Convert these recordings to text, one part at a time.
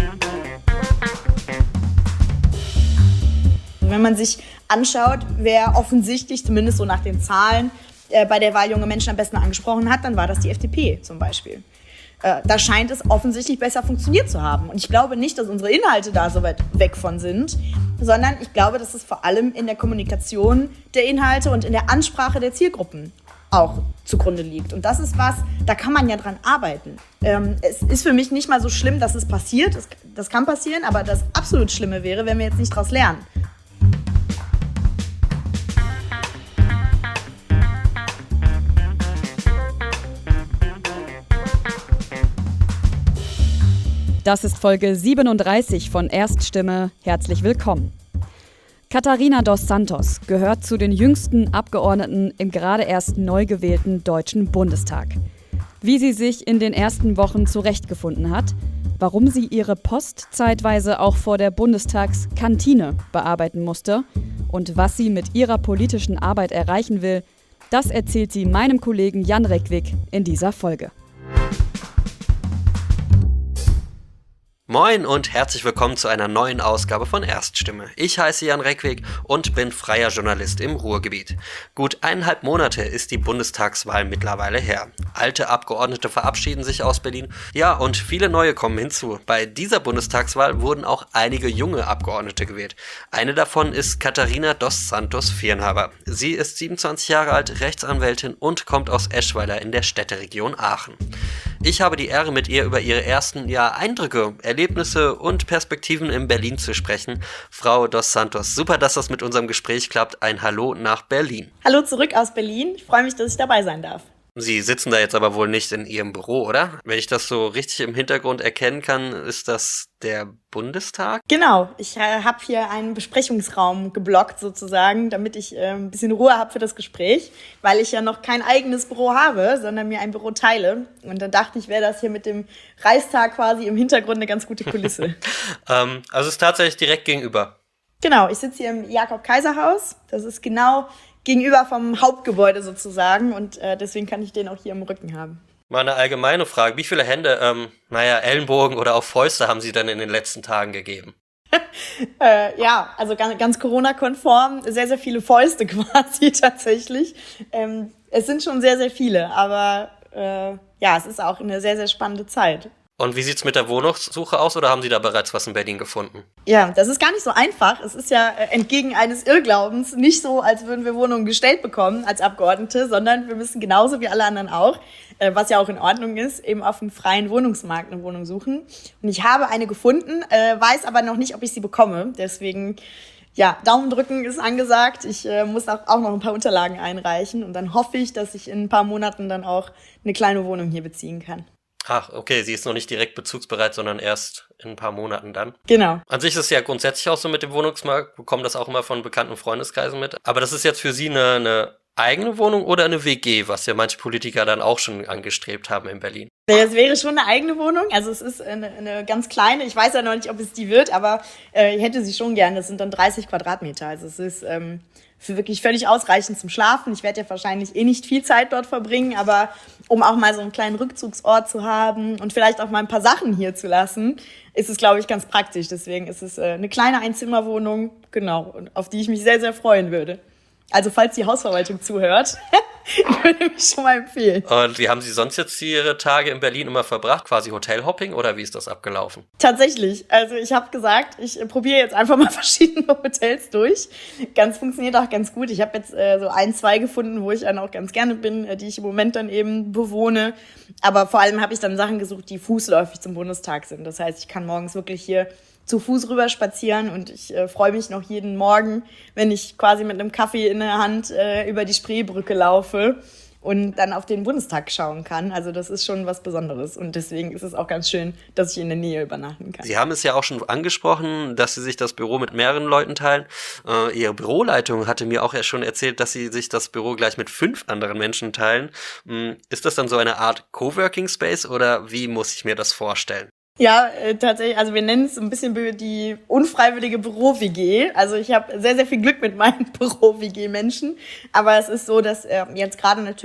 Wenn man sich anschaut, wer offensichtlich, zumindest so nach den Zahlen, bei der Wahl junge Menschen am besten angesprochen hat, dann war das die FDP zum Beispiel. Da scheint es offensichtlich besser funktioniert zu haben. Und ich glaube nicht, dass unsere Inhalte da so weit weg von sind, sondern ich glaube, dass es vor allem in der Kommunikation der Inhalte und in der Ansprache der Zielgruppen auch zugrunde liegt. Und das ist was, da kann man ja dran arbeiten. Es ist für mich nicht mal so schlimm, dass es passiert. Das kann passieren, aber das absolut Schlimme wäre, wenn wir jetzt nicht daraus lernen. Das ist Folge 37 von Erststimme. Herzlich willkommen. Catarina dos Santos gehört zu den jüngsten Abgeordneten im gerade erst neu gewählten Deutschen Bundestag. Wie sie sich in den ersten Wochen zurechtgefunden hat, warum sie ihre Post zeitweise auch vor der Bundestagskantine bearbeiten musste und was sie mit ihrer politischen Arbeit erreichen will, das erzählt sie meinem Kollegen Jan Reckwig in dieser Folge. Moin und herzlich willkommen zu einer neuen Ausgabe von Erststimme. Ich heiße Jan Reckwig und bin freier Journalist im Ruhrgebiet. Gut 1,5 Monate ist die Bundestagswahl mittlerweile her. Alte Abgeordnete verabschieden sich aus Berlin, ja, und viele neue kommen hinzu. Bei dieser Bundestagswahl wurden auch einige junge Abgeordnete gewählt. Eine davon ist Catarina dos Santos Viernhaber. Sie ist 27 Jahre alt, Rechtsanwältin und kommt aus Eschweiler in der Städteregion Aachen. Ich habe die Ehre, mit ihr über ihre ersten Eindrücke, Erlebnisse und Perspektiven in Berlin zu sprechen. Frau dos Santos, super, dass das mit unserem Gespräch klappt. Ein Hallo nach Berlin. Hallo zurück aus Berlin. Ich freue mich, dass ich dabei sein darf. Sie sitzen da jetzt aber wohl nicht in Ihrem Büro, oder? Wenn ich das so richtig im Hintergrund erkennen kann, ist das der Bundestag? Genau, ich habe hier einen Besprechungsraum geblockt sozusagen, damit ich ein bisschen Ruhe habe für das Gespräch, weil ich ja noch kein eigenes Büro habe, sondern mir ein Büro teile. Und dann dachte ich, wäre das hier mit dem Reichstag quasi im Hintergrund eine ganz gute Kulisse. Also es ist tatsächlich direkt gegenüber? Genau, ich sitze hier im Jakob-Kaiser-Haus. Das ist genau gegenüber vom Hauptgebäude sozusagen und deswegen kann ich den auch hier im Rücken haben. Mal eine allgemeine Frage. Wie viele Hände, Ellenbogen oder auch Fäuste haben Sie denn in den letzten Tagen gegeben? Also ganz Corona-konform, sehr, sehr viele Fäuste quasi tatsächlich. Es sind schon sehr, sehr viele, aber es ist auch eine sehr, sehr spannende Zeit. Und wie sieht's mit der Wohnungssuche aus oder haben Sie da bereits was in Berlin gefunden? Ja, das ist gar nicht so einfach. Es ist ja entgegen eines Irrglaubens nicht so, als würden wir Wohnungen gestellt bekommen als Abgeordnete, sondern wir müssen genauso wie alle anderen auch, was ja auch in Ordnung ist, eben auf dem freien Wohnungsmarkt eine Wohnung suchen. Und ich habe eine gefunden, weiß aber noch nicht, ob ich sie bekomme. Deswegen, Daumen drücken ist angesagt. Ich muss auch noch ein paar Unterlagen einreichen und dann hoffe ich, dass ich in ein paar Monaten dann auch eine kleine Wohnung hier beziehen kann. Ach, okay, sie ist noch nicht direkt bezugsbereit, sondern erst in ein paar Monaten dann. Genau. An sich ist es ja grundsätzlich auch so mit dem Wohnungsmarkt, bekommen das auch immer von bekannten Freundeskreisen mit. Aber das ist jetzt für Sie eine eigene Wohnung oder eine WG, was ja manche Politiker dann auch schon angestrebt haben in Berlin? Das wäre schon eine eigene Wohnung, also es ist eine ganz kleine, ich weiß ja noch nicht, ob es die wird, aber ich hätte sie schon gern, das sind dann 30 Quadratmeter, also es ist für wirklich völlig ausreichend zum Schlafen. Ich werde ja wahrscheinlich nicht viel Zeit dort verbringen, aber um auch mal so einen kleinen Rückzugsort zu haben und vielleicht auch mal ein paar Sachen hier zu lassen, ist es, glaube ich, ganz praktisch. Deswegen ist es eine kleine Einzimmerwohnung, genau, auf die ich mich sehr, sehr freuen würde. Also falls die Hausverwaltung zuhört, würde mich schon mal empfehlen. Und wie haben Sie sonst jetzt Ihre Tage in Berlin immer verbracht? Quasi Hotelhopping oder wie ist das abgelaufen? Tatsächlich. Also ich habe gesagt, ich probiere jetzt einfach mal verschiedene Hotels durch. Funktioniert auch ganz gut. Ich habe jetzt so 1, 2 gefunden, wo ich dann auch ganz gerne bin, die ich im Moment dann eben bewohne. Aber vor allem habe ich dann Sachen gesucht, die fußläufig zum Bundestag sind. Das heißt, ich kann morgens wirklich hier zu Fuß rüber spazieren und ich freue mich noch jeden Morgen, wenn ich quasi mit einem Kaffee in der Hand über die Spreebrücke laufe und dann auf den Bundestag schauen kann. Also das ist schon was Besonderes und deswegen ist es auch ganz schön, dass ich in der Nähe übernachten kann. Sie haben es ja auch schon angesprochen, dass Sie sich das Büro mit mehreren Leuten teilen. Ihre Büroleitung hatte mir auch schon erzählt, dass Sie sich das Büro gleich mit 5 anderen Menschen teilen. Ist das dann so eine Art Coworking Space oder wie muss ich mir das vorstellen? Ja, tatsächlich, also wir nennen es ein bisschen die unfreiwillige Büro-WG. Also ich habe sehr, sehr viel Glück mit meinen Büro-WG-Menschen. Aber es ist so, dass jetzt gerade natürlich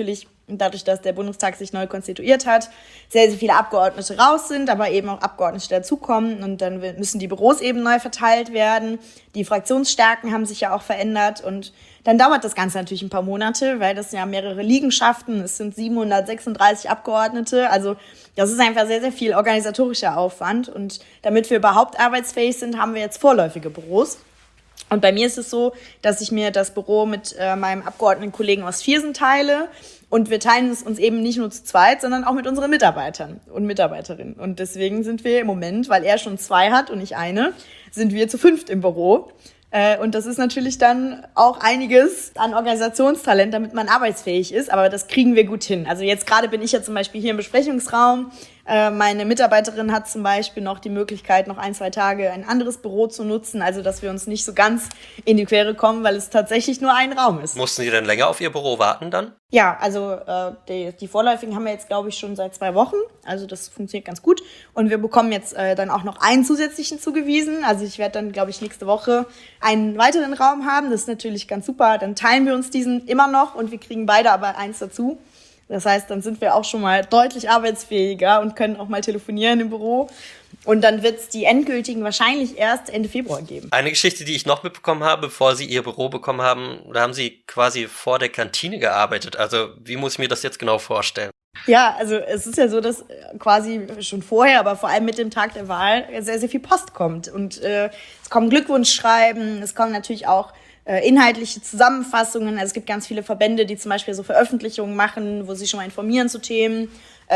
Und dadurch, dass der Bundestag sich neu konstituiert hat, sehr, sehr viele Abgeordnete raus sind, aber eben auch Abgeordnete dazukommen. Und dann müssen die Büros eben neu verteilt werden. Die Fraktionsstärken haben sich ja auch verändert. Und dann dauert das Ganze natürlich ein paar Monate, weil das ja mehrere Liegenschaften, es sind 736 Abgeordnete. Also das ist einfach sehr, sehr viel organisatorischer Aufwand. Und damit wir überhaupt arbeitsfähig sind, haben wir jetzt vorläufige Büros. Und bei mir ist es so, dass ich mir das Büro mit meinem Abgeordnetenkollegen aus Viersen teile. Und wir teilen es uns eben nicht nur zu zweit, sondern auch mit unseren Mitarbeitern und Mitarbeiterinnen. Und deswegen sind wir im Moment, weil er schon 2 hat und ich eine, sind wir zu 5 im Büro. Und das ist natürlich dann auch einiges an Organisationstalent, damit man arbeitsfähig ist. Aber das kriegen wir gut hin. Also jetzt gerade bin ich ja zum Beispiel hier im Besprechungsraum. Meine Mitarbeiterin hat zum Beispiel noch die Möglichkeit, noch 1-2 Tage ein anderes Büro zu nutzen. Also dass wir uns nicht so ganz in die Quere kommen, weil es tatsächlich nur ein Raum ist. Mussten Sie denn länger auf Ihr Büro warten dann? Ja, also die Vorläufigen haben wir jetzt, glaube ich, schon seit 2 Wochen. Also das funktioniert ganz gut. Und wir bekommen jetzt dann auch noch einen zusätzlichen zugewiesen. Also ich werde dann, glaube ich, nächste Woche einen weiteren Raum haben. Das ist natürlich ganz super. Dann teilen wir uns diesen immer noch und wir kriegen beide aber eins dazu. Das heißt, dann sind wir auch schon mal deutlich arbeitsfähiger und können auch mal telefonieren im Büro. Und dann wird es die endgültigen wahrscheinlich erst Ende Februar geben. Eine Geschichte, die ich noch mitbekommen habe, bevor Sie Ihr Büro bekommen haben, da haben Sie quasi vor der Kantine gearbeitet. Also wie muss ich mir das jetzt genau vorstellen? Ja, also es ist ja so, dass quasi schon vorher, aber vor allem mit dem Tag der Wahl sehr, sehr viel Post kommt. Und es kommen Glückwunschschreiben, es kommen natürlich auch inhaltliche Zusammenfassungen. Also es gibt ganz viele Verbände, die zum Beispiel so Veröffentlichungen machen, wo sie schon mal informieren zu Themen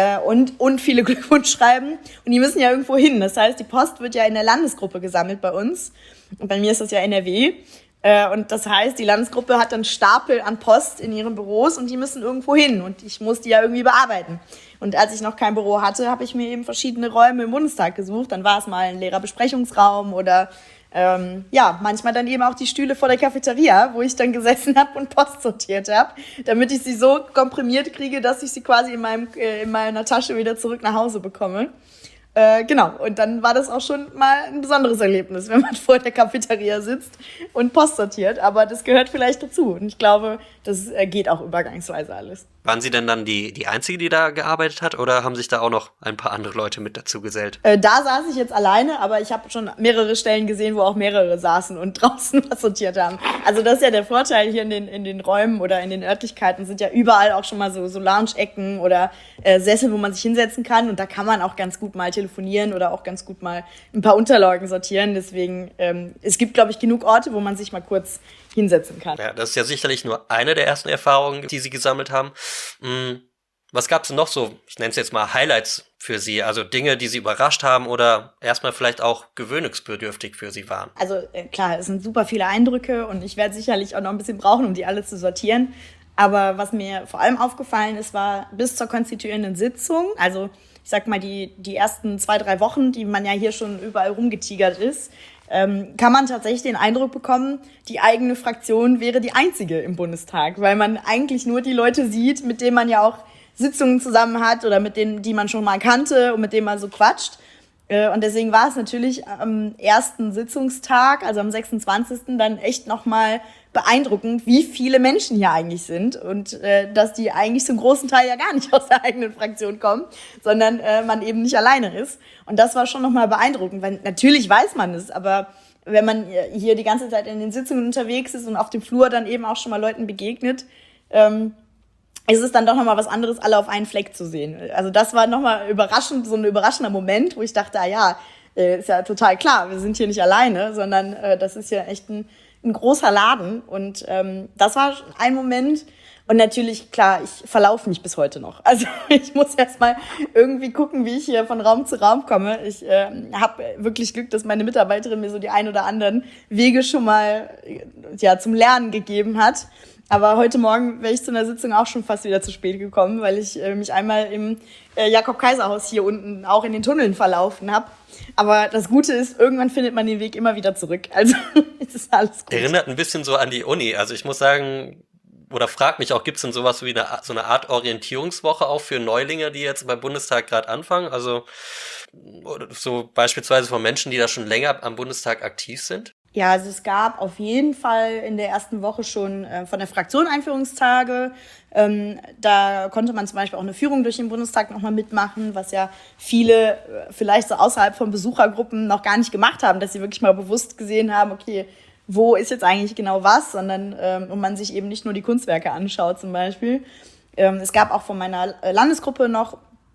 und viele Glückwunschschreiben. Und die müssen ja irgendwo hin. Das heißt, die Post wird ja in der Landesgruppe gesammelt bei uns. Und bei mir ist das ja NRW. Und das heißt, die Landesgruppe hat dann Stapel an Post in ihren Büros und die müssen irgendwo hin. Und ich muss die ja irgendwie bearbeiten. Und als ich noch kein Büro hatte, habe ich mir eben verschiedene Räume im Bundestag gesucht. Dann war es mal ein leerer Besprechungsraum oder manchmal dann eben auch die Stühle vor der Cafeteria, wo ich dann gesessen habe und Post sortiert habe, damit ich sie so komprimiert kriege, dass ich sie quasi in meiner Tasche wieder zurück nach Hause bekomme. Genau, und dann war das auch schon mal ein besonderes Erlebnis, wenn man vor der Cafeteria sitzt und Post sortiert, aber das gehört vielleicht dazu und ich glaube, das geht auch übergangsweise alles. Waren Sie denn dann die Einzige, die da gearbeitet hat, oder haben sich da auch noch ein paar andere Leute mit dazu gesellt? Da saß ich jetzt alleine, aber ich habe schon mehrere Stellen gesehen, wo auch mehrere saßen und draußen was sortiert haben. Also das ist ja der Vorteil hier in den Räumen oder in den Örtlichkeiten, sind ja überall auch schon mal so Lounge-Ecken oder Sessel, wo man sich hinsetzen kann und da kann man auch ganz gut mal telefonieren oder auch ganz gut mal ein paar Unterlagen sortieren. Deswegen, es gibt, glaube ich, genug Orte, wo man sich mal kurz hinsetzen kann. Ja, das ist ja sicherlich nur eine der ersten Erfahrungen, die Sie gesammelt haben. Was gab es denn noch so, ich nenne es jetzt mal Highlights für Sie, also Dinge, die Sie überrascht haben oder erstmal vielleicht auch gewöhnungsbedürftig für Sie waren? Also klar, es sind super viele Eindrücke und ich werde sicherlich auch noch ein bisschen brauchen, um die alle zu sortieren. Aber was mir vor allem aufgefallen ist, war bis zur konstituierenden Sitzung, also ich sag mal die ersten 2-3 Wochen, die man ja hier schon überall rumgetigert ist, kann man tatsächlich den Eindruck bekommen, die eigene Fraktion wäre die einzige im Bundestag, weil man eigentlich nur die Leute sieht, mit denen man ja auch Sitzungen zusammen hat oder mit denen, die man schon mal kannte und mit denen man so quatscht. Und deswegen war es natürlich am ersten Sitzungstag, also am 26. dann echt nochmal beeindruckend, wie viele Menschen hier eigentlich sind und dass die eigentlich zum großen Teil ja gar nicht aus der eigenen Fraktion kommen, sondern man eben nicht alleine ist. Und das war schon nochmal beeindruckend, weil natürlich weiß man es, aber wenn man hier die ganze Zeit in den Sitzungen unterwegs ist und auf dem Flur dann eben auch schon mal Leuten begegnet, ist es dann doch nochmal was anderes, alle auf einen Fleck zu sehen. Also das war nochmal überraschend, so ein überraschender Moment, wo ich dachte, ist ja total klar, wir sind hier nicht alleine, sondern das ist ja echt ein großer Laden. Und das war ein Moment. Und natürlich, klar, ich verlaufe mich bis heute noch. Also ich muss erst mal irgendwie gucken, wie ich hier von Raum zu Raum komme. Ich habe wirklich Glück, dass meine Mitarbeiterin mir so die ein oder anderen Wege schon mal zum Lernen gegeben hat. Aber heute Morgen wäre ich zu einer Sitzung auch schon fast wieder zu spät gekommen, weil ich mich einmal im Jakob-Kaiser-Haus hier unten auch in den Tunneln verlaufen habe. Aber das Gute ist, irgendwann findet man den Weg immer wieder zurück. Also es ist alles gut. Erinnert ein bisschen so an die Uni. Also ich muss sagen, oder frag mich auch, gibt es denn sowas wie so eine Art Orientierungswoche auch für Neulinge, die jetzt beim Bundestag gerade anfangen? Also so beispielsweise von Menschen, die da schon länger am Bundestag aktiv sind? Ja, also es gab auf jeden Fall in der ersten Woche schon von der Fraktion Einführungstage. Da konnte man zum Beispiel auch eine Führung durch den Bundestag nochmal mitmachen, was ja viele vielleicht so außerhalb von Besuchergruppen noch gar nicht gemacht haben, dass sie wirklich mal bewusst gesehen haben, okay, wo ist jetzt eigentlich genau was, sondern und man sich eben nicht nur die Kunstwerke anschaut zum Beispiel. Es gab auch von meiner Landesgruppe noch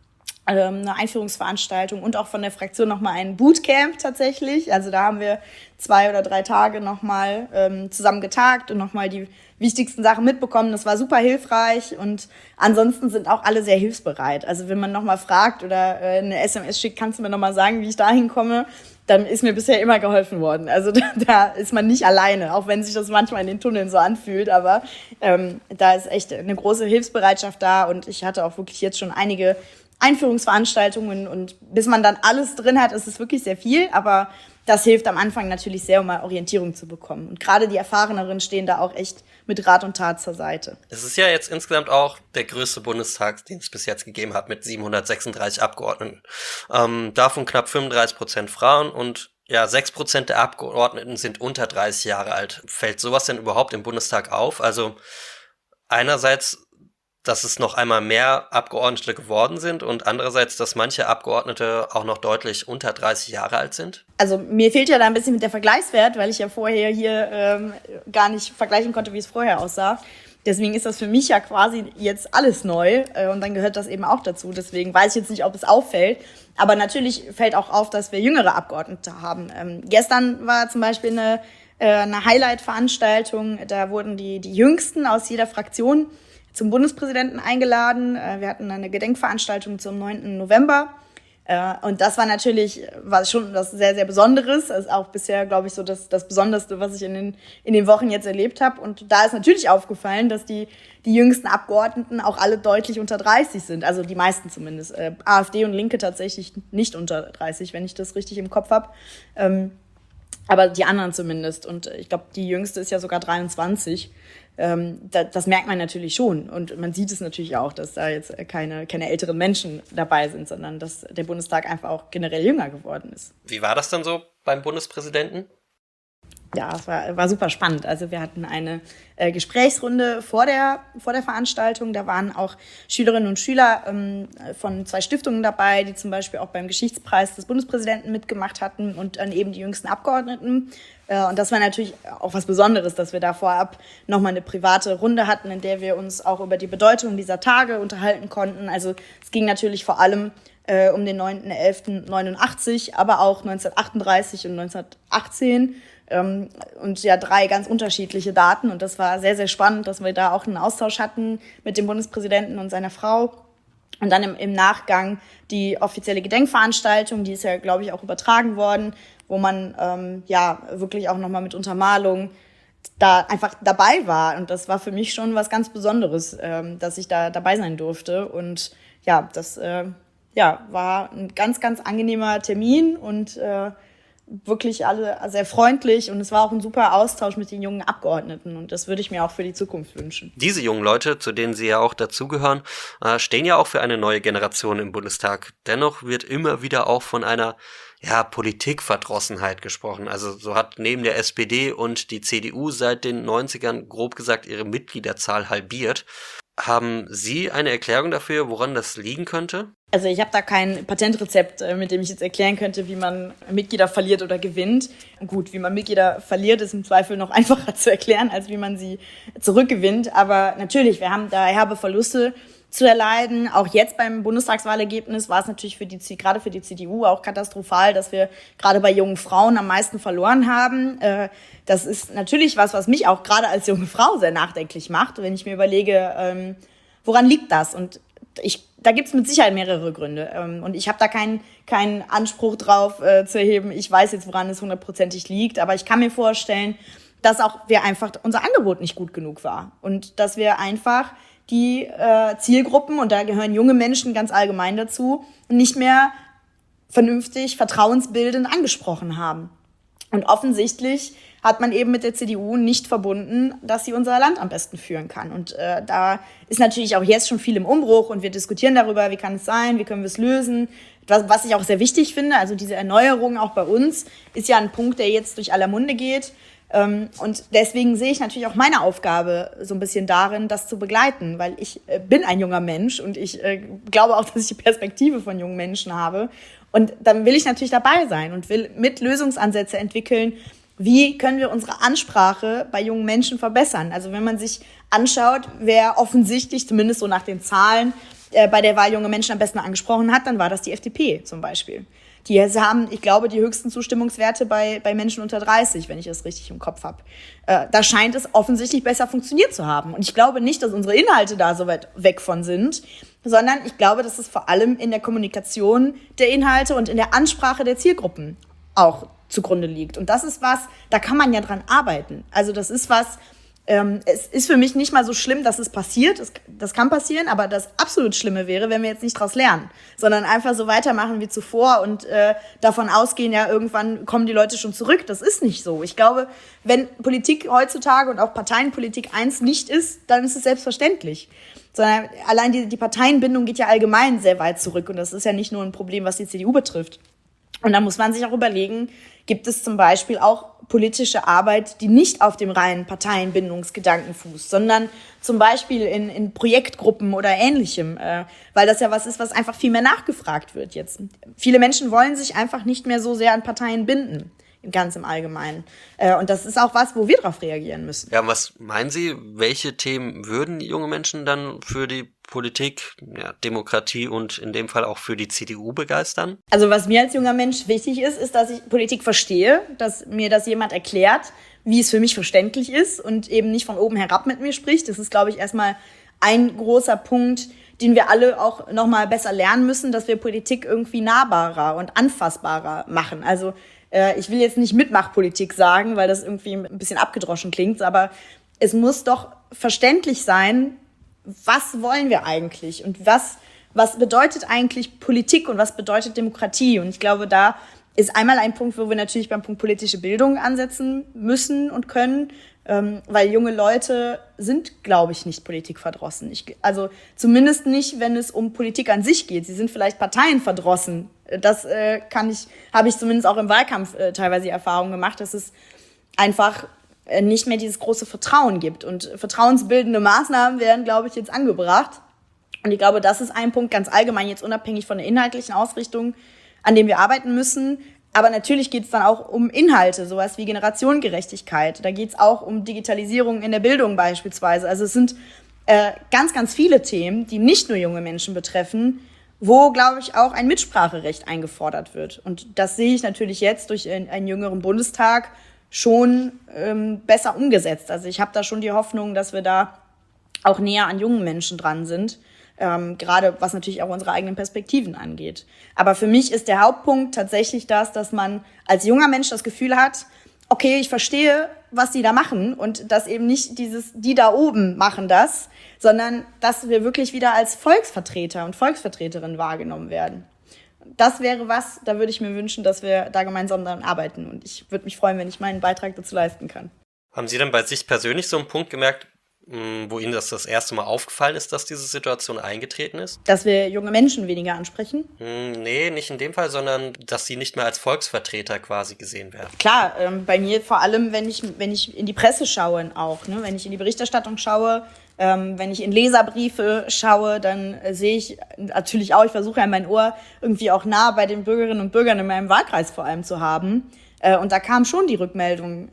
eine Einführungsveranstaltung und auch von der Fraktion nochmal ein Bootcamp tatsächlich. Also da haben wir 2 oder 3 Tage nochmal zusammen getagt und nochmal die wichtigsten Sachen mitbekommen. Das war super hilfreich und ansonsten sind auch alle sehr hilfsbereit. Also wenn man nochmal fragt oder eine SMS schickt, kannst du mir nochmal sagen, wie ich da hinkomme, dann ist mir bisher immer geholfen worden. Also da ist man nicht alleine, auch wenn sich das manchmal in den Tunneln so anfühlt. Aber da ist echt eine große Hilfsbereitschaft da und ich hatte auch wirklich jetzt schon einige Einführungsveranstaltungen und bis man dann alles drin hat, ist es wirklich sehr viel, aber das hilft am Anfang natürlich sehr, um mal Orientierung zu bekommen. Und gerade die Erfahreneren stehen da auch echt mit Rat und Tat zur Seite. Es ist ja jetzt insgesamt auch der größte Bundestag, den es bis jetzt gegeben hat, mit 736 Abgeordneten. Davon knapp 35% Frauen und ja, 6% der Abgeordneten sind unter 30 Jahre alt. Fällt sowas denn überhaupt im Bundestag auf? Also einerseits, dass es noch einmal mehr Abgeordnete geworden sind und andererseits, dass manche Abgeordnete auch noch deutlich unter 30 Jahre alt sind? Also mir fehlt ja da ein bisschen mit der Vergleichswert, weil ich ja vorher hier gar nicht vergleichen konnte, wie es vorher aussah. Deswegen ist das für mich ja quasi jetzt alles neu und dann gehört das eben auch dazu. Deswegen weiß ich jetzt nicht, ob es auffällt. Aber natürlich fällt auch auf, dass wir jüngere Abgeordnete haben. Gestern war zum Beispiel eine Highlight-Veranstaltung. Da wurden die Jüngsten aus jeder Fraktion zum Bundespräsidenten eingeladen. Wir hatten eine Gedenkveranstaltung zum 9. November. Und das war natürlich schon was sehr, sehr Besonderes. Das ist auch bisher, glaube ich, so das Besonderste, was ich in den Wochen jetzt erlebt habe. Und da ist natürlich aufgefallen, dass die jüngsten Abgeordneten auch alle deutlich unter 30 sind. Also die meisten zumindest. AfD und Linke tatsächlich nicht unter 30, wenn ich das richtig im Kopf habe. Aber die anderen zumindest. Und ich glaube, die jüngste ist ja sogar 23. Das merkt man natürlich schon. Und man sieht es natürlich auch, dass da jetzt keine älteren Menschen dabei sind, sondern dass der Bundestag einfach auch generell jünger geworden ist. Wie war das dann so beim Bundespräsidenten? Ja, es war super spannend. Also wir hatten eine Gesprächsrunde vor der Veranstaltung. Da waren auch Schülerinnen und Schüler von 2 Stiftungen dabei, die zum Beispiel auch beim Geschichtspreis des Bundespräsidenten mitgemacht hatten und dann eben die jüngsten Abgeordneten. Und das war natürlich auch was Besonderes, dass wir da vorab nochmal eine private Runde hatten, in der wir uns auch über die Bedeutung dieser Tage unterhalten konnten. Also es ging natürlich vor allem um den 9.11.89, aber auch 1938 und 1918. Und ja, 3 ganz unterschiedliche Daten. Und das war sehr, sehr spannend, dass wir da auch einen Austausch hatten mit dem Bundespräsidenten und seiner Frau. Und dann im Nachgang die offizielle Gedenkveranstaltung, die ist ja, glaube ich, auch übertragen worden, wo man wirklich auch nochmal mit Untermalung da einfach dabei war. Und das war für mich schon was ganz Besonderes, dass ich da dabei sein durfte. Und ja, das war ein ganz, ganz angenehmer Termin und wirklich alle sehr freundlich. Und es war auch ein super Austausch mit den jungen Abgeordneten. Und das würde ich mir auch für die Zukunft wünschen. Diese jungen Leute, zu denen Sie ja auch dazugehören, stehen ja auch für eine neue Generation im Bundestag. Dennoch wird immer wieder auch von einer Politikverdrossenheit gesprochen. Also so hat neben der SPD und die CDU seit den 90ern grob gesagt ihre Mitgliederzahl halbiert. Haben Sie eine Erklärung dafür, woran das liegen könnte? Also ich habe da kein Patentrezept, mit dem ich jetzt erklären könnte, wie man Mitglieder verliert oder gewinnt. Gut, wie man Mitglieder verliert, ist im Zweifel noch einfacher zu erklären, als wie man sie zurückgewinnt. Aber natürlich, wir haben da herbe Verluste zu erleiden. Auch jetzt beim Bundestagswahlergebnis war es natürlich gerade für die CDU auch katastrophal, dass wir gerade bei jungen Frauen am meisten verloren haben. Das ist natürlich was mich auch gerade als junge Frau sehr nachdenklich macht, wenn ich mir überlege, woran liegt das? Und da gibt es mit Sicherheit mehrere Gründe. Und ich habe da keinen Anspruch drauf zu erheben. Ich weiß jetzt, woran es 100%ig liegt. Aber ich kann mir vorstellen, dass auch unser Angebot nicht gut genug war. Und dass wir einfach die Zielgruppen, und da gehören junge Menschen ganz allgemein dazu, nicht mehr vernünftig, vertrauensbildend angesprochen haben. Und offensichtlich hat man eben mit der CDU nicht verbunden, dass sie unser Land am besten führen kann. Und da ist natürlich auch jetzt schon viel im Umbruch und wir diskutieren darüber, wie kann es sein, wie können wir es lösen, Was ich auch sehr wichtig finde, also diese Erneuerung auch bei uns, ist ja ein Punkt, der jetzt durch aller Munde geht. Und deswegen sehe ich natürlich auch meine Aufgabe so ein bisschen darin, das zu begleiten, weil ich bin ein junger Mensch und ich glaube auch, dass ich die Perspektive von jungen Menschen habe. Und dann will ich natürlich dabei sein und will mit Lösungsansätze entwickeln, wie können wir unsere Ansprache bei jungen Menschen verbessern. Also wenn man sich anschaut, wer offensichtlich, zumindest so nach den Zahlen, bei der Wahl junge Menschen am besten angesprochen hat, dann war das die FDP zum Beispiel. Die haben, ich glaube, die höchsten Zustimmungswerte bei Menschen unter 30, wenn ich das richtig im Kopf habe. Da scheint es offensichtlich besser funktioniert zu haben. Und ich glaube nicht, dass unsere Inhalte da so weit weg von sind, sondern ich glaube, dass es vor allem in der Kommunikation der Inhalte und in der Ansprache der Zielgruppen auch zugrunde liegt. Und das ist was, da kann man ja dran arbeiten. Also das ist was, es ist für mich nicht mal so schlimm, dass es passiert. Das kann passieren, aber das absolut Schlimme wäre, wenn wir jetzt nicht daraus lernen, sondern einfach so weitermachen wie zuvor und davon ausgehen, ja, irgendwann kommen die Leute schon zurück. Das ist nicht so. Ich glaube, wenn Politik heutzutage und auch Parteienpolitik eins nicht ist, dann ist es selbstverständlich. Sondern allein die Parteienbindung geht ja allgemein sehr weit zurück und das ist ja nicht nur ein Problem, was die CDU betrifft. Und da muss man sich auch überlegen, gibt es zum Beispiel auch politische Arbeit, die nicht auf dem reinen Parteienbindungsgedanken fußt, sondern zum Beispiel in Projektgruppen oder Ähnlichem, weil das ja was ist, was einfach viel mehr nachgefragt wird jetzt. Viele Menschen wollen sich einfach nicht mehr so sehr an Parteien binden, ganz im Allgemeinen. Und das ist auch was, wo wir darauf reagieren müssen. Ja, was meinen Sie, welche Themen würden junge Menschen dann für die Politik, ja, Demokratie und in dem Fall auch für die CDU begeistern? Also was mir als junger Mensch wichtig ist, dass ich Politik verstehe, dass mir das jemand erklärt, wie es für mich verständlich ist und eben nicht von oben herab mit mir spricht. Das ist, glaube ich, erstmal ein großer Punkt, den wir alle auch nochmal besser lernen müssen, dass wir Politik irgendwie nahbarer und anfassbarer machen. Also ich will jetzt nicht Mitmachpolitik sagen, weil das irgendwie ein bisschen abgedroschen klingt, aber es muss doch verständlich sein, was wollen wir eigentlich und was bedeutet eigentlich Politik und was bedeutet Demokratie? Und ich glaube, da ist einmal ein Punkt, wo wir natürlich beim Punkt politische Bildung ansetzen müssen und können, weil junge Leute sind, glaube ich, nicht politikverdrossen. Also zumindest nicht, wenn es um Politik an sich geht. Sie sind vielleicht parteienverdrossen. Das habe ich zumindest auch im Wahlkampf teilweise die Erfahrung gemacht, dass es einfach nicht mehr dieses große Vertrauen gibt. Und vertrauensbildende Maßnahmen werden, glaube ich, jetzt angebracht. Und ich glaube, das ist ein Punkt ganz allgemein, jetzt unabhängig von der inhaltlichen Ausrichtung, an dem wir arbeiten müssen. Aber natürlich geht es dann auch um Inhalte, sowas wie Generationengerechtigkeit. Da geht es auch um Digitalisierung in der Bildung beispielsweise. Also es sind ganz, ganz viele Themen, die nicht nur junge Menschen betreffen, wo, glaube ich, auch ein Mitspracherecht eingefordert wird. Und das sehe ich natürlich jetzt durch einen jüngeren Bundestag schon besser umgesetzt. Also ich habe da schon die Hoffnung, dass wir da auch näher an jungen Menschen dran sind, gerade was natürlich auch unsere eigenen Perspektiven angeht. Aber für mich ist der Hauptpunkt tatsächlich das, dass man als junger Mensch das Gefühl hat, okay, ich verstehe, was die da machen und dass eben nicht die da oben machen das, sondern dass wir wirklich wieder als Volksvertreter und Volksvertreterinnen wahrgenommen werden. Das wäre was, da würde ich mir wünschen, dass wir da gemeinsam daran arbeiten. Und ich würde mich freuen, wenn ich meinen Beitrag dazu leisten kann. Haben Sie denn bei sich persönlich so einen Punkt gemerkt, wo Ihnen das erste Mal aufgefallen ist, dass diese Situation eingetreten ist? Dass wir junge Menschen weniger ansprechen? Nee, nicht in dem Fall, sondern dass sie nicht mehr als Volksvertreter quasi gesehen werden. Klar, bei mir vor allem, wenn ich in die Presse schaue auch, ne? Wenn ich in die Berichterstattung schaue, wenn ich in Leserbriefe schaue, dann sehe ich natürlich auch, ich versuche ja mein Ohr irgendwie auch nah bei den Bürgerinnen und Bürgern in meinem Wahlkreis vor allem zu haben. Und da kam schon die Rückmeldung,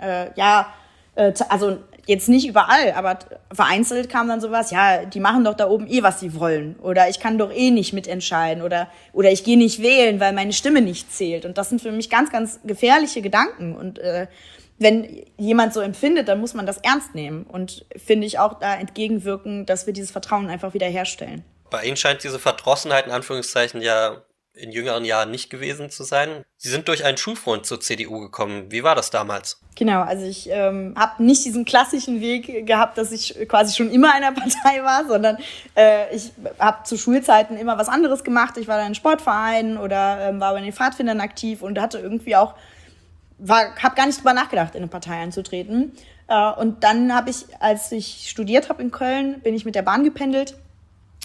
also jetzt nicht überall, aber vereinzelt kam dann sowas, ja, die machen doch da oben was sie wollen. Oder ich kann doch nicht mitentscheiden. Oder ich gehe nicht wählen, weil meine Stimme nicht zählt. Und das sind für mich ganz, ganz gefährliche Gedanken. Und wenn jemand so empfindet, dann muss man das ernst nehmen. Und finde ich auch da entgegenwirken, dass wir dieses Vertrauen einfach wieder herstellen. Bei Ihnen scheint diese Verdrossenheit in Anführungszeichen ja in jüngeren Jahren nicht gewesen zu sein. Sie sind durch einen Schulfreund zur CDU gekommen. Wie war das damals? Genau, also ich habe nicht diesen klassischen Weg gehabt, dass ich quasi schon immer in der Partei war, sondern ich habe zu Schulzeiten immer was anderes gemacht. Ich war da in Sportvereinen oder war bei den Pfadfindern aktiv und hatte irgendwie auch, habe gar nicht drüber nachgedacht, in eine Partei einzutreten. Und dann habe ich, als ich studiert habe in Köln, bin ich mit der Bahn gependelt.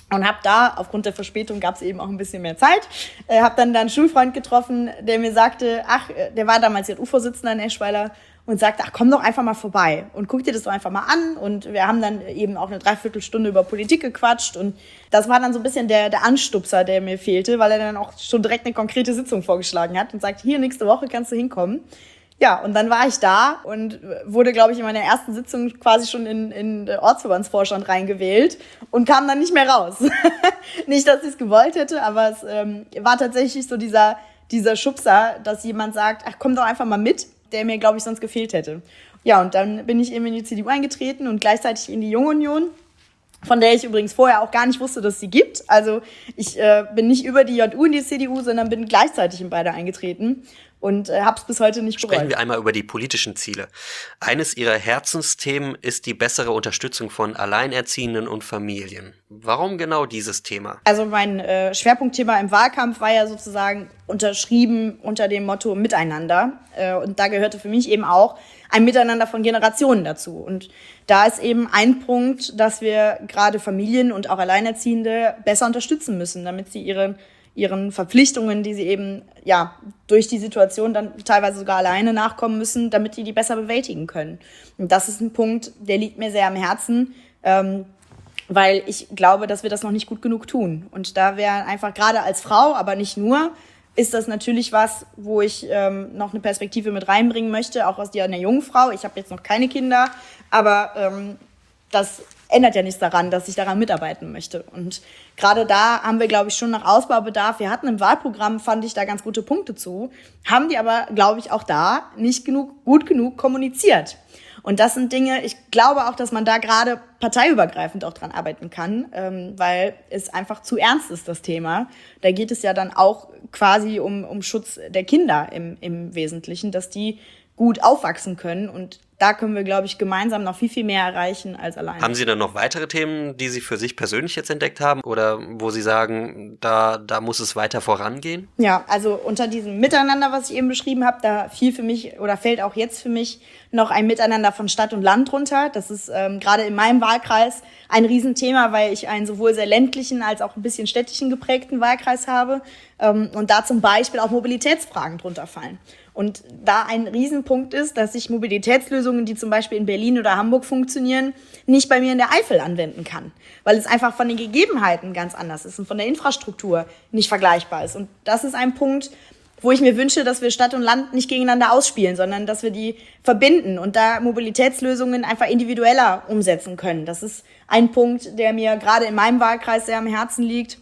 Und habe da, aufgrund der Verspätung gab es eben auch ein bisschen mehr Zeit, habe dann da einen Schulfreund getroffen, der mir sagte, der war damals JU-Vorsitzender in Eschweiler und sagte, komm doch einfach mal vorbei und guck dir das doch einfach mal an. Und wir haben dann eben auch eine Dreiviertelstunde über Politik gequatscht und das war dann so ein bisschen der Anstupser, der mir fehlte, weil er dann auch schon direkt eine konkrete Sitzung vorgeschlagen hat und sagte, hier, nächste Woche kannst du hinkommen. Ja, und dann war ich da und wurde, glaube ich, in meiner ersten Sitzung quasi schon in Ortsverbandsvorstand reingewählt und kam dann nicht mehr raus. Nicht, dass ich es gewollt hätte, aber es war tatsächlich so dieser Schubser, dass jemand sagt, komm doch einfach mal mit, der mir, glaube ich, sonst gefehlt hätte. Ja, und dann bin ich eben in die CDU eingetreten und gleichzeitig in die Junge Union, von der ich übrigens vorher auch gar nicht wusste, dass es sie gibt. Also ich bin nicht über die JU in die CDU, sondern bin gleichzeitig in beide eingetreten. Und habe es bis heute nicht bereut. Sprechen wir einmal über die politischen Ziele. Eines ihrer Herzensthemen ist die bessere Unterstützung von Alleinerziehenden und Familien. Warum genau dieses Thema? Also mein Schwerpunktthema im Wahlkampf war ja sozusagen unterschrieben unter dem Motto Miteinander. Und da gehörte für mich eben auch ein Miteinander von Generationen dazu. Und da ist eben ein Punkt, dass wir gerade Familien und auch Alleinerziehende besser unterstützen müssen, damit sie ihren Verpflichtungen, die sie eben durch die Situation dann teilweise sogar alleine nachkommen müssen, damit die besser bewältigen können. Und das ist ein Punkt, der liegt mir sehr am Herzen, weil ich glaube, dass wir das noch nicht gut genug tun. Und da wäre einfach gerade als Frau, aber nicht nur, ist das natürlich was, wo ich noch eine Perspektive mit reinbringen möchte, auch aus einer jungen Frau. Ich habe jetzt noch keine Kinder, aber das ändert ja nichts daran, dass ich daran mitarbeiten möchte. Und gerade da haben wir, glaube ich, schon noch Ausbaubedarf. Wir hatten im Wahlprogramm, fand ich, da ganz gute Punkte zu, haben die aber, glaube ich, auch da nicht gut genug kommuniziert. Und das sind Dinge, ich glaube auch, dass man da gerade parteiübergreifend auch dran arbeiten kann, weil es einfach zu ernst ist, das Thema. Da geht es ja dann auch quasi um Schutz der Kinder im Wesentlichen, dass die gut aufwachsen können. Und da können wir, glaube ich, gemeinsam noch viel, viel mehr erreichen als alleine. Haben Sie dann noch weitere Themen, die Sie für sich persönlich jetzt entdeckt haben oder wo Sie sagen, da muss es weiter vorangehen? Ja, also unter diesem Miteinander, was ich eben beschrieben habe, da fiel für mich oder fällt auch jetzt für mich noch ein Miteinander von Stadt und Land drunter. Das ist gerade in meinem Wahlkreis ein Riesenthema, weil ich einen sowohl sehr ländlichen als auch ein bisschen städtischen geprägten Wahlkreis habe und da zum Beispiel auch Mobilitätsfragen drunter fallen. Und da ein Riesenpunkt ist, dass ich Mobilitätslösungen, die zum Beispiel in Berlin oder Hamburg funktionieren, nicht bei mir in der Eifel anwenden kann, weil es einfach von den Gegebenheiten ganz anders ist und von der Infrastruktur nicht vergleichbar ist. Und das ist ein Punkt, wo ich mir wünsche, dass wir Stadt und Land nicht gegeneinander ausspielen, sondern dass wir die verbinden und da Mobilitätslösungen einfach individueller umsetzen können. Das ist ein Punkt, der mir gerade in meinem Wahlkreis sehr am Herzen liegt,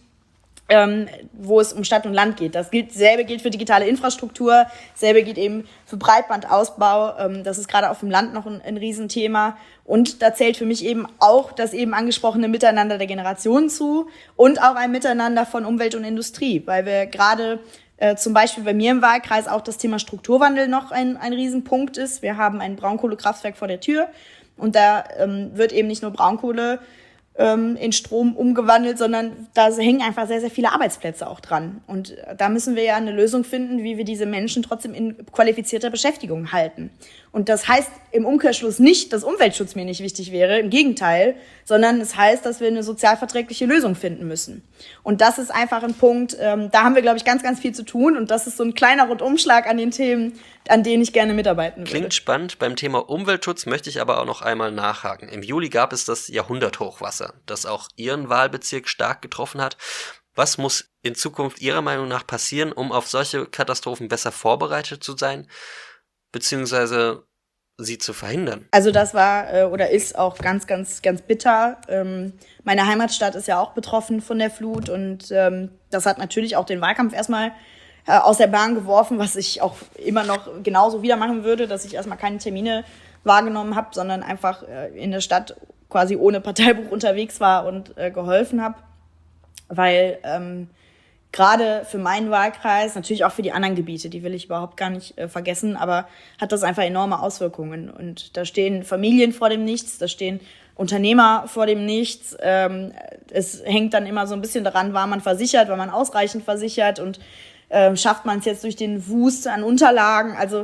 wo es um Stadt und Land geht. Dasselbe gilt für digitale Infrastruktur, dasselbe gilt eben für Breitbandausbau. Das ist gerade auf dem Land noch ein Riesenthema. Und da zählt für mich eben auch das eben angesprochene Miteinander der Generationen zu und auch ein Miteinander von Umwelt und Industrie, weil wir gerade zum Beispiel bei mir im Wahlkreis auch das Thema Strukturwandel noch ein Riesenpunkt ist. Wir haben ein Braunkohlekraftwerk vor der Tür und da wird eben nicht nur Braunkohle in Strom umgewandelt, sondern da hängen einfach sehr, sehr viele Arbeitsplätze auch dran. Und da müssen wir ja eine Lösung finden, wie wir diese Menschen trotzdem in qualifizierter Beschäftigung halten. Und das heißt im Umkehrschluss nicht, dass Umweltschutz mir nicht wichtig wäre, im Gegenteil, sondern es heißt, dass wir eine sozialverträgliche Lösung finden müssen. Und das ist einfach ein Punkt, da haben wir, glaube ich, ganz, ganz viel zu tun. Und das ist so ein kleiner Rundumschlag an den Themen, an denen ich gerne mitarbeiten würde. Klingt spannend. Beim Thema Umweltschutz möchte ich aber auch noch einmal nachhaken. Im Juli gab es das Jahrhunderthochwasser, das auch Ihren Wahlbezirk stark getroffen hat. Was muss in Zukunft Ihrer Meinung nach passieren, um auf solche Katastrophen besser vorbereitet zu sein, beziehungsweise sie zu verhindern? Also das war oder ist auch ganz, ganz, ganz bitter. Meine Heimatstadt ist ja auch betroffen von der Flut und das hat natürlich auch den Wahlkampf erstmal aus der Bahn geworfen, was ich auch immer noch genauso wieder machen würde, dass ich erstmal keine Termine wahrgenommen habe, sondern einfach in der Stadt quasi ohne Parteibuch unterwegs war und geholfen habe, weil gerade für meinen Wahlkreis, natürlich auch für die anderen Gebiete, die will ich überhaupt gar nicht vergessen, aber hat das einfach enorme Auswirkungen. Und da stehen Familien vor dem Nichts, da stehen Unternehmer vor dem Nichts. Es hängt dann immer so ein bisschen daran, war man versichert, war man ausreichend versichert und schafft man es jetzt durch den Wust an Unterlagen. Also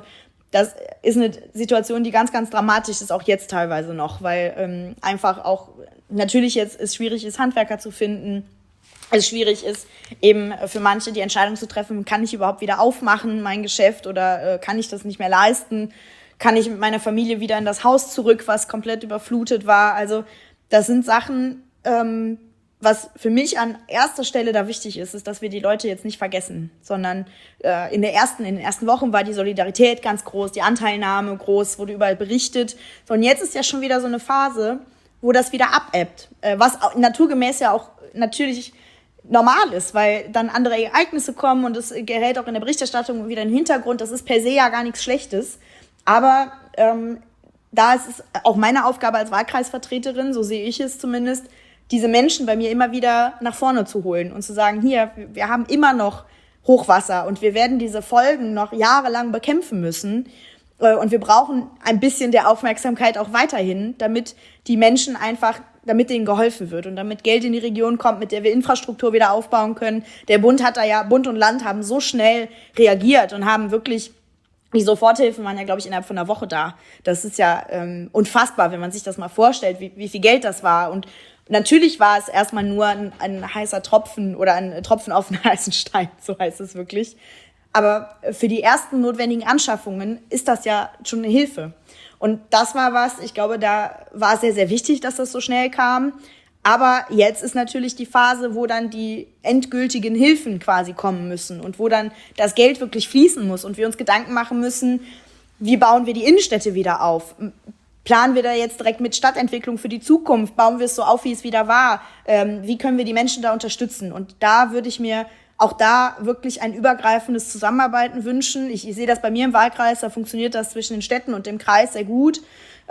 das ist eine Situation, die ganz, ganz dramatisch ist, auch jetzt teilweise noch, weil einfach auch natürlich jetzt es schwierig ist, Handwerker zu finden. Es schwierig ist, eben für manche die Entscheidung zu treffen, kann ich überhaupt wieder aufmachen, mein Geschäft, oder kann ich das nicht mehr leisten? Kann ich mit meiner Familie wieder in das Haus zurück, was komplett überflutet war? Also das sind Sachen, was für mich an erster Stelle da wichtig ist, dass wir die Leute jetzt nicht vergessen, sondern in den ersten Wochen war die Solidarität ganz groß, die Anteilnahme groß, wurde überall berichtet. So, und jetzt ist ja schon wieder so eine Phase, wo das wieder abebbt, was naturgemäß ja auch natürlich normal ist, weil dann andere Ereignisse kommen und es gerät auch in der Berichterstattung wieder in den Hintergrund. Das ist per se ja gar nichts Schlechtes. Aber da ist es auch meine Aufgabe als Wahlkreisvertreterin, so sehe ich es zumindest, diese Menschen bei mir immer wieder nach vorne zu holen und zu sagen, hier, wir haben immer noch Hochwasser und wir werden diese Folgen noch jahrelang bekämpfen müssen. Und wir brauchen ein bisschen der Aufmerksamkeit auch weiterhin, damit die Menschen einfach, damit denen geholfen wird und damit Geld in die Region kommt, mit der wir Infrastruktur wieder aufbauen können. Der Bund und Land haben so schnell reagiert und haben wirklich, die Soforthilfen waren ja, glaube ich, innerhalb von einer Woche da. Das ist ja unfassbar, wenn man sich das mal vorstellt, wie viel Geld das war. Und natürlich war es erstmal nur ein heißer Tropfen oder ein Tropfen auf einen heißen Stein, so heißt es wirklich. Aber für die ersten notwendigen Anschaffungen ist das ja schon eine Hilfe. Und das war was, ich glaube, da war es sehr, sehr wichtig, dass das so schnell kam. Aber jetzt ist natürlich die Phase, wo dann die endgültigen Hilfen quasi kommen müssen und wo dann das Geld wirklich fließen muss und wir uns Gedanken machen müssen, wie bauen wir die Innenstädte wieder auf? Planen wir da jetzt direkt mit Stadtentwicklung für die Zukunft? Bauen wir es so auf, wie es wieder war? Wie können wir die Menschen da unterstützen? Und da würde ich mir auch da wirklich ein übergreifendes Zusammenarbeiten wünschen. Ich sehe das bei mir im Wahlkreis, da funktioniert das zwischen den Städten und dem Kreis sehr gut.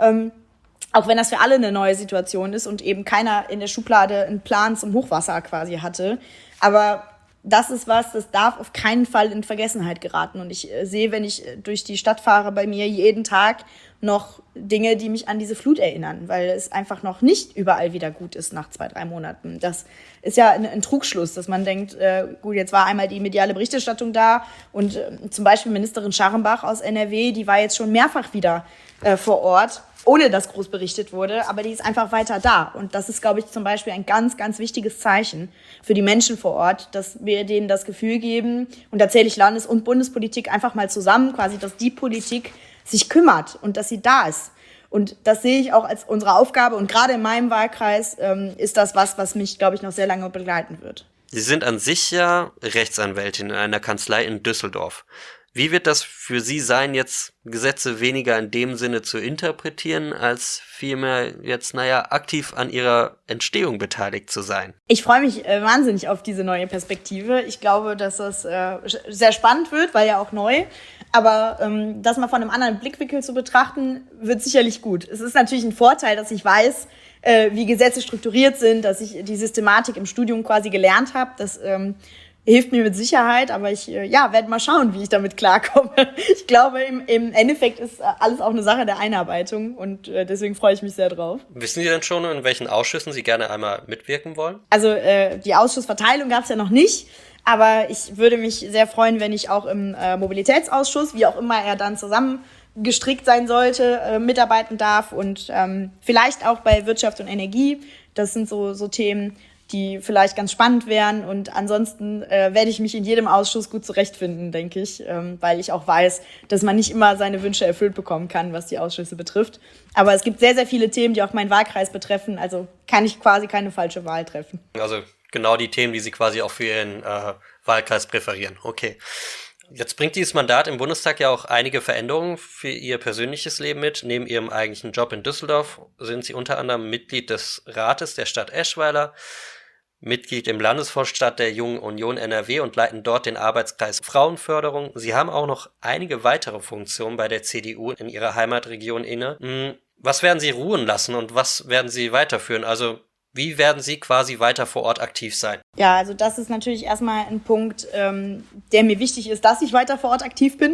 Auch wenn das für alle eine neue Situation ist und eben keiner in der Schublade einen Plan zum Hochwasser quasi hatte. Aber das ist was, das darf auf keinen Fall in Vergessenheit geraten. Und ich sehe, wenn ich durch die Stadt fahre, bei mir jeden Tag noch Dinge, die mich an diese Flut erinnern, weil es einfach noch nicht überall wieder gut ist nach 2-3 Monaten. Das ist ja ein Trugschluss, dass man denkt, gut, jetzt war einmal die mediale Berichterstattung da und zum Beispiel Ministerin Scharrenbach aus NRW, die war jetzt schon mehrfach wieder vor Ort, ohne dass groß berichtet wurde, aber die ist einfach weiter da. Und das ist, glaube ich, zum Beispiel ein ganz, ganz wichtiges Zeichen für die Menschen vor Ort, dass wir denen das Gefühl geben, und da zähle ich Landes- und Bundespolitik einfach mal zusammen, quasi, dass die Politik sich kümmert und dass sie da ist. Und das sehe ich auch als unsere Aufgabe. Und gerade in meinem Wahlkreis ist das was mich, glaube ich, noch sehr lange begleiten wird. Sie sind an sich ja Rechtsanwältin in einer Kanzlei in Düsseldorf. Wie wird das für Sie sein, jetzt Gesetze weniger in dem Sinne zu interpretieren, als vielmehr jetzt, aktiv an ihrer Entstehung beteiligt zu sein? Ich freue mich wahnsinnig auf diese neue Perspektive. Ich glaube, dass das sehr spannend wird, weil ja auch neu. Aber das mal von einem anderen Blickwinkel zu betrachten, wird sicherlich gut. Es ist natürlich ein Vorteil, dass ich weiß, wie Gesetze strukturiert sind, dass ich die Systematik im Studium quasi gelernt habe. Das hilft mir mit Sicherheit, aber ich werde mal schauen, wie ich damit klarkomme. Ich glaube, im Endeffekt ist alles auch eine Sache der Einarbeitung und deswegen freue ich mich sehr drauf. Wissen Sie denn schon, in welchen Ausschüssen Sie gerne einmal mitwirken wollen? Also die Ausschussverteilung gab es ja noch nicht, aber ich würde mich sehr freuen, wenn ich auch im Mobilitätsausschuss, wie auch immer er dann zusammengestrickt sein sollte, mitarbeiten darf und vielleicht auch bei Wirtschaft und Energie. Das sind so Themen, die vielleicht ganz spannend wären. Und ansonsten werde ich mich in jedem Ausschuss gut zurechtfinden, denke ich, weil ich auch weiß, dass man nicht immer seine Wünsche erfüllt bekommen kann, was die Ausschüsse betrifft. Aber es gibt sehr, sehr viele Themen, die auch meinen Wahlkreis betreffen. Also kann ich quasi keine falsche Wahl treffen. Also genau die Themen, die Sie quasi auch für Ihren Wahlkreis präferieren. Okay. Jetzt bringt dieses Mandat im Bundestag ja auch einige Veränderungen für Ihr persönliches Leben mit. Neben Ihrem eigentlichen Job in Düsseldorf sind Sie unter anderem Mitglied des Rates der Stadt Eschweiler, Mitglied im Landesvorstand der Jungen Union NRW und leiten dort den Arbeitskreis Frauenförderung. Sie haben auch noch einige weitere Funktionen bei der CDU in Ihrer Heimatregion inne. Was werden Sie ruhen lassen und was werden Sie weiterführen? Also wie werden Sie quasi weiter vor Ort aktiv sein? Ja, also das ist natürlich erstmal ein Punkt, der mir wichtig ist, dass ich weiter vor Ort aktiv bin.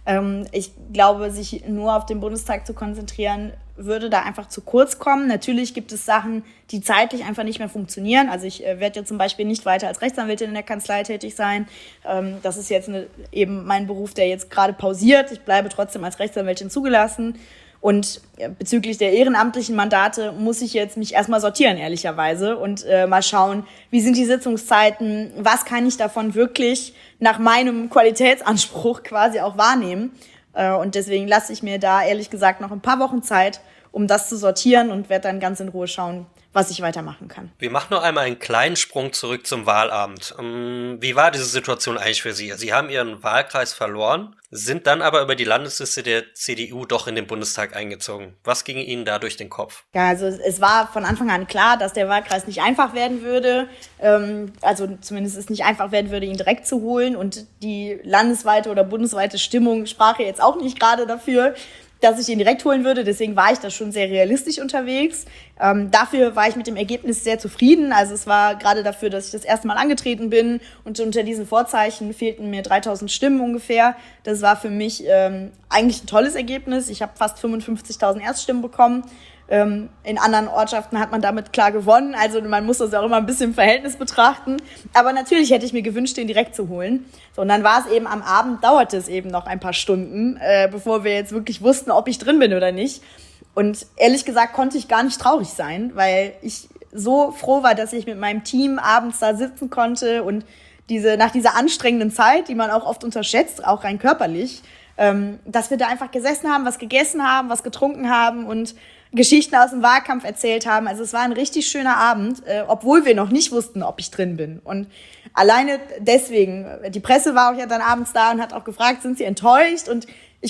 Ich glaube, sich nur auf den Bundestag zu konzentrieren, würde da einfach zu kurz kommen. Natürlich gibt es Sachen, die zeitlich einfach nicht mehr funktionieren. Also ich werde ja zum Beispiel nicht weiter als Rechtsanwältin in der Kanzlei tätig sein. Das ist jetzt eben mein Beruf, der jetzt gerade pausiert. Ich bleibe trotzdem als Rechtsanwältin zugelassen. Und bezüglich der ehrenamtlichen Mandate muss ich jetzt mich erstmal sortieren, ehrlicherweise, und mal schauen, wie sind die Sitzungszeiten, was kann ich davon wirklich nach meinem Qualitätsanspruch quasi auch wahrnehmen. Und deswegen lasse ich mir da ehrlich gesagt noch ein paar Wochen Zeit, um das zu sortieren und werde dann ganz in Ruhe schauen, was ich weitermachen kann. Wir machen noch einmal einen kleinen Sprung zurück zum Wahlabend. Wie war diese Situation eigentlich für Sie? Sie haben Ihren Wahlkreis verloren, sind dann aber über die Landesliste der CDU doch in den Bundestag eingezogen. Was ging Ihnen da durch den Kopf? Ja, also es war von Anfang an klar, dass der Wahlkreis nicht einfach werden würde. Also zumindest es nicht einfach werden würde, ihn direkt zu holen. Und die landesweite oder bundesweite Stimmung sprach jetzt auch nicht gerade dafür, dass ich ihn direkt holen würde. Deswegen war ich da schon sehr realistisch unterwegs. Dafür war ich mit dem Ergebnis sehr zufrieden. Also es war gerade dafür, dass ich das erste Mal angetreten bin und unter diesen Vorzeichen fehlten mir 3000 Stimmen ungefähr. Das war für mich eigentlich ein tolles Ergebnis. Ich habe fast 55.000 Erststimmen bekommen. In anderen Ortschaften hat man damit klar gewonnen. Also man muss das auch immer ein bisschen im Verhältnis betrachten. Aber natürlich hätte ich mir gewünscht, den direkt zu holen. So, und dann war es eben am Abend, dauerte es eben noch ein paar Stunden, bevor wir jetzt wirklich wussten, ob ich drin bin oder nicht. Und ehrlich gesagt konnte ich gar nicht traurig sein, weil ich so froh war, dass ich mit meinem Team abends da sitzen konnte und nach dieser anstrengenden Zeit, die man auch oft unterschätzt, auch rein körperlich, dass wir da einfach gesessen haben, was gegessen haben, was getrunken haben und Geschichten aus dem Wahlkampf erzählt haben. Also es war ein richtig schöner Abend, obwohl wir noch nicht wussten, ob ich drin bin. Und alleine deswegen, die Presse war auch ja dann abends da und hat auch gefragt, sind Sie enttäuscht? Und ich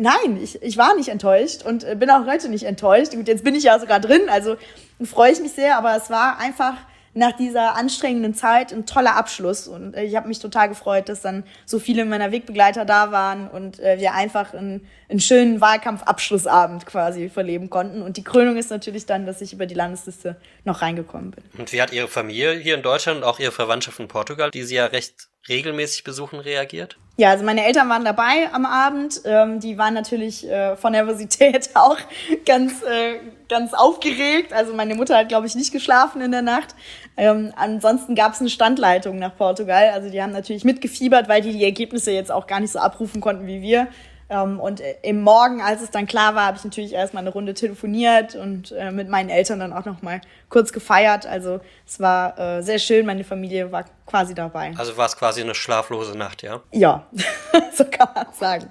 war nicht enttäuscht und bin auch heute nicht enttäuscht. Gut, jetzt bin ich ja sogar drin, also freue ich mich sehr, aber es war einfach nach dieser anstrengenden Zeit ein toller Abschluss und ich habe mich total gefreut, dass dann so viele meiner Wegbegleiter da waren und wir einfach einen schönen Wahlkampfabschlussabend quasi verleben konnten. Und die Krönung ist natürlich dann, dass ich über die Landesliste noch reingekommen bin. Und wie hat Ihre Familie hier in Deutschland und auch Ihre Verwandtschaft in Portugal, die Sie ja recht regelmäßig besuchen, reagiert? Ja, also meine Eltern waren dabei am Abend. Die waren natürlich von Nervosität auch ganz aufgeregt. Also meine Mutter hat, glaube ich, nicht geschlafen in der Nacht. Ansonsten gab es eine Standleitung nach Portugal. Also die haben natürlich mitgefiebert, weil die Ergebnisse jetzt auch gar nicht so abrufen konnten wie wir. Und im Morgen, als es dann klar war, habe ich natürlich erstmal eine Runde telefoniert und mit meinen Eltern dann auch noch mal kurz gefeiert. Also es war sehr schön, meine Familie war quasi dabei. Also war es quasi eine schlaflose Nacht, ja? Ja, so kann man sagen.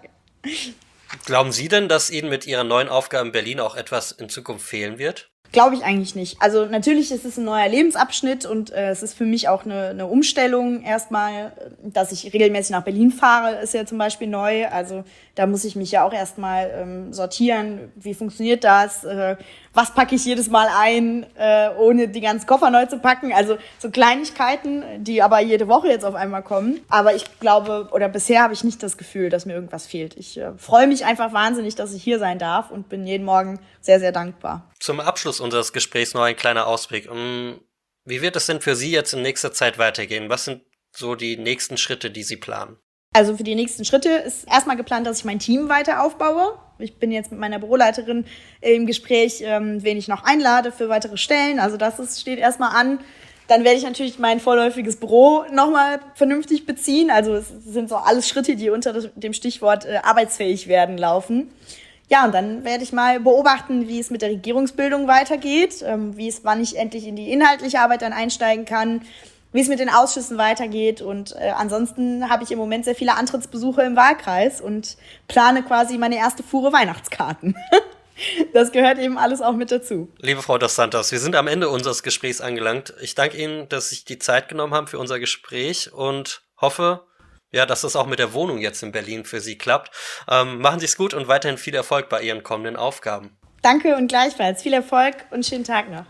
Glauben Sie denn, dass Ihnen mit Ihrer neuen Aufgabe in Berlin auch etwas in Zukunft fehlen wird? Glaube ich eigentlich nicht. Also natürlich ist es ein neuer Lebensabschnitt und es ist für mich auch eine Umstellung erstmal, dass ich regelmäßig nach Berlin fahre, ist ja zum Beispiel neu. Also da muss ich mich ja auch erstmal sortieren. Wie funktioniert das? Was packe ich jedes Mal ein, ohne die ganzen Koffer neu zu packen? Also so Kleinigkeiten, die aber jede Woche jetzt auf einmal kommen. Aber ich glaube, oder bisher habe ich nicht das Gefühl, dass mir irgendwas fehlt. Ich freue mich einfach wahnsinnig, dass ich hier sein darf und bin jeden Morgen sehr, sehr dankbar. Zum Abschluss unseres Gesprächs noch ein kleiner Ausblick. Wie wird es denn für Sie jetzt in nächster Zeit weitergehen? Was sind so die nächsten Schritte, die Sie planen? Also für die nächsten Schritte ist erstmal geplant, dass ich mein Team weiter aufbaue. Ich bin jetzt mit meiner Büroleiterin im Gespräch, wen ich noch einlade für weitere Stellen. Also steht erstmal an. Dann werde ich natürlich mein vorläufiges Büro nochmal vernünftig beziehen. Also es sind so alles Schritte, die unter dem Stichwort arbeitsfähig werden laufen. Ja, und dann werde ich mal beobachten, wie es mit der Regierungsbildung weitergeht, wann ich endlich in die inhaltliche Arbeit dann einsteigen kann, wie es mit den Ausschüssen weitergeht. Und ansonsten habe ich im Moment sehr viele Antrittsbesuche im Wahlkreis und plane quasi meine erste Fuhre Weihnachtskarten. Das gehört eben alles auch mit dazu. Liebe Frau dos Santos, wir sind am Ende unseres Gesprächs angelangt. Ich danke Ihnen, dass Sie sich die Zeit genommen haben für unser Gespräch und hoffe, dass das auch mit der Wohnung jetzt in Berlin für Sie klappt. Machen Sie es gut und weiterhin viel Erfolg bei Ihren kommenden Aufgaben. Danke und gleichfalls. Viel Erfolg und schönen Tag noch.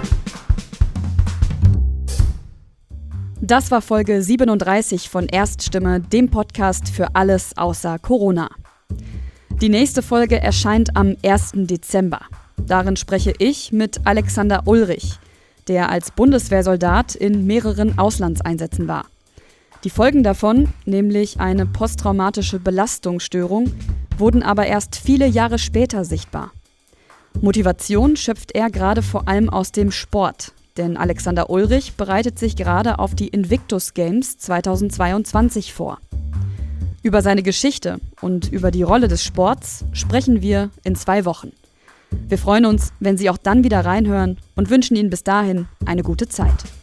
Das war Folge 37 von Erststimme, dem Podcast für alles außer Corona. Die nächste Folge erscheint am 1. Dezember. Darin spreche ich mit Alexander Ulrich, der als Bundeswehrsoldat in mehreren Auslandseinsätzen war. Die Folgen davon, nämlich eine posttraumatische Belastungsstörung, wurden aber erst viele Jahre später sichtbar. Motivation schöpft er gerade vor allem aus dem Sport, denn Alexander Ulrich bereitet sich gerade auf die Invictus Games 2022 vor. Über seine Geschichte und über die Rolle des Sports sprechen wir in 2 Wochen. Wir freuen uns, wenn Sie auch dann wieder reinhören und wünschen Ihnen bis dahin eine gute Zeit.